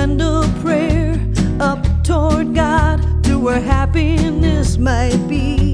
send a prayer up toward God to where happiness might be.